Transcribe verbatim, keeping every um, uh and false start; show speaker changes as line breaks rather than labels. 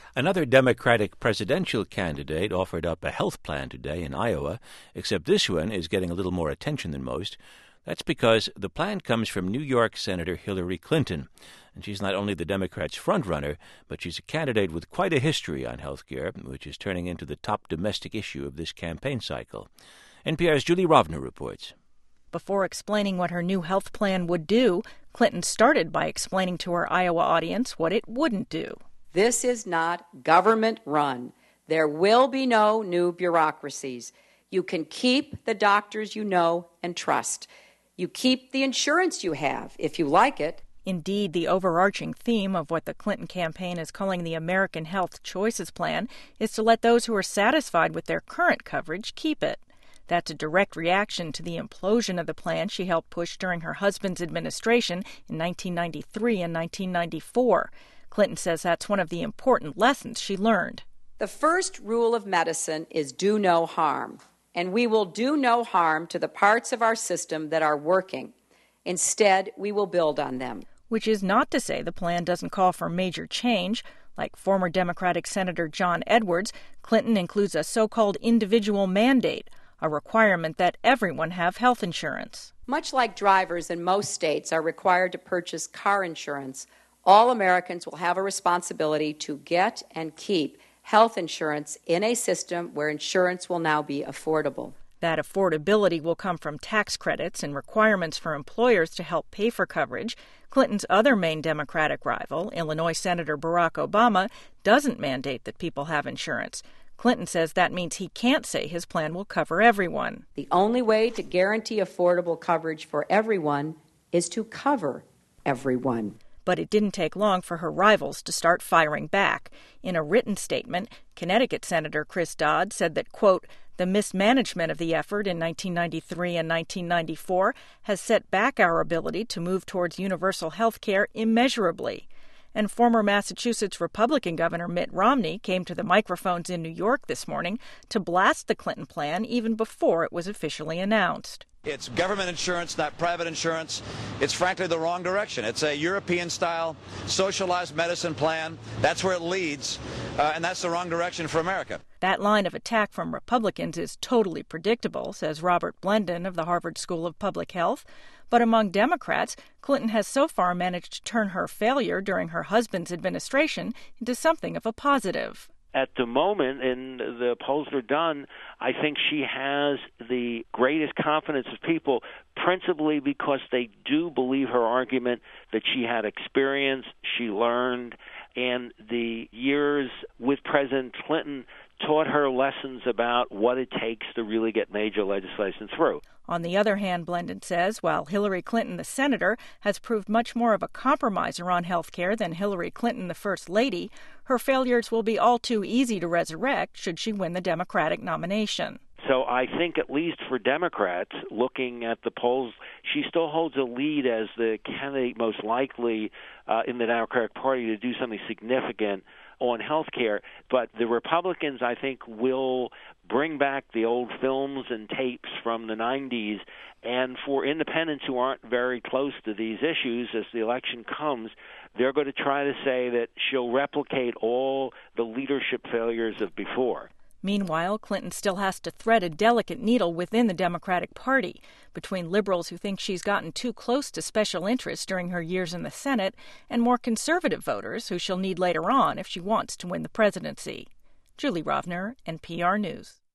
Another Democratic presidential candidate offered up a health plan today in Iowa, except this one is getting a little more attention than most. That's because the plan comes from New York Senator Hillary Clinton. And she's not only the Democrats' frontrunner, but she's a candidate with quite a history on health care, which is turning into the top domestic issue of this campaign cycle. N P R's Julie Rovner reports.
Before explaining what her new health plan would do, Clinton started by explaining to her Iowa audience what it wouldn't do.
This is not government-run. There will be no new bureaucracies. You can keep the doctors you know and trust. You keep the insurance you have, if you like it.
Indeed, the overarching theme of what the Clinton campaign is calling the American Health Choices Plan is to let those who are satisfied with their current coverage keep it. That's a direct reaction to the implosion of the plan she helped push during her husband's administration in nineteen ninety-three and nineteen ninety-four. Clinton says that's one of the important lessons she learned.
The first rule of medicine is do no harm, and we will do no harm to the parts of our system that are working. Instead, we will build on them.
Which is not to say the plan doesn't call for major change. Like former Democratic Senator John Edwards, Clinton includes a so-called individual mandate, a requirement that everyone have health insurance.
Much like drivers in most states are required to purchase car insurance, all Americans will have a responsibility to get and keep health insurance in a system where insurance will now be affordable.
That affordability will come from tax credits and requirements for employers to help pay for coverage. Clinton's other main Democratic rival, Illinois Senator Barack Obama, doesn't mandate that people have insurance. Clinton says that means he can't say his plan will cover everyone.
The only way to guarantee affordable coverage for everyone is to cover everyone.
But it didn't take long for her rivals to start firing back. In a written statement, Connecticut Senator Chris Dodd said that, quote, the mismanagement of the effort in nineteen ninety-three and nineteen ninety-four has set back our ability to move towards universal health care immeasurably. And former Massachusetts Republican Governor Mitt Romney came to the microphones in New York this morning to blast the Clinton plan even before it was officially announced.
It's government insurance, not private insurance. It's frankly the wrong direction. It's a European-style socialized medicine plan. That's where it leads, uh, and that's the wrong direction for America.
That line of attack from Republicans is totally predictable, says Robert Blendon of the Harvard School of Public Health. But among Democrats, Clinton has so far managed to turn her failure during her husband's administration into something of a positive.
At the moment, and the polls are done, I think she has the greatest confidence of people, principally because they do believe her argument that she had experience, she learned, and the years with President Clinton taught her lessons about what it takes to really get major legislation through.
On the other hand, Blendon says, while Hillary Clinton, the senator, has proved much more of a compromiser on health care than Hillary Clinton, the first lady, her failures will be all too easy to resurrect should she win the Democratic nomination.
So I think at least for Democrats, looking at the polls, she still holds a lead as the candidate most likely uh, in the Democratic Party to do something significant on health care. But the Republicans, I think, will bring back the old films and tapes from the nineties. And for independents who aren't very close to these issues, as the election comes, they're going to try to say that she'll replicate all the leadership failures of before.
Meanwhile, Clinton still has to thread a delicate needle within the Democratic Party, between liberals who think she's gotten too close to special interests during her years in the Senate and more conservative voters who she'll need later on if she wants to win the presidency. Julie Rovner, N P R News.